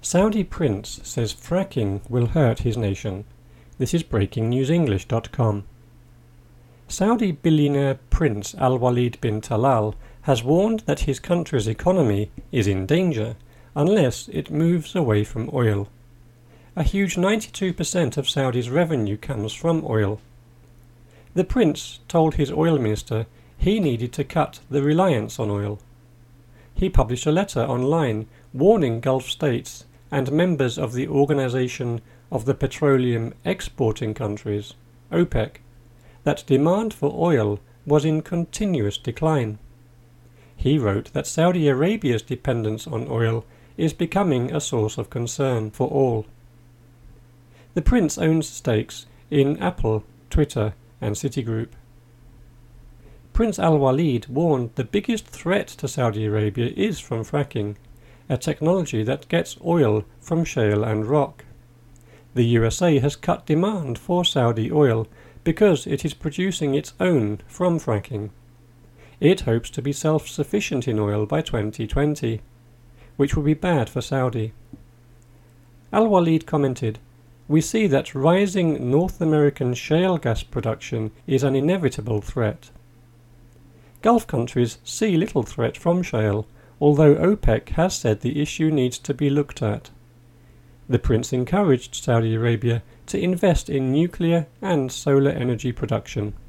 Saudi prince says fracking will hurt his nation. This is breakingnewsenglish.com. Saudi billionaire Prince Al-Walid bin Talal has warned that his country's economy is in danger unless it moves away from oil. A huge 92% of Saudi's revenue comes from oil. The prince told his oil minister he needed to cut the reliance on oil. He published a letter online warning Gulf states and members of the Organization of the Petroleum Exporting Countries, OPEC, that demand for oil was in continuous decline. He wrote that Saudi Arabia's dependence on oil is becoming a source of concern for all. The prince owns stakes in Apple, Twitter, and Citigroup. Prince Al-Walid warned the biggest threat to Saudi Arabia is from fracking, a technology that gets oil from shale and rock. The USA has cut demand for Saudi oil because it is producing its own from fracking. It hopes to be self-sufficient in oil by 2020, which will be bad for Saudi. Al-Walid commented, "We see that rising North American shale gas production is an inevitable threat. Gulf countries see little threat from shale, although OPEC has said the issue needs to be looked at." The prince encouraged Saudi Arabia to invest in nuclear and solar energy production.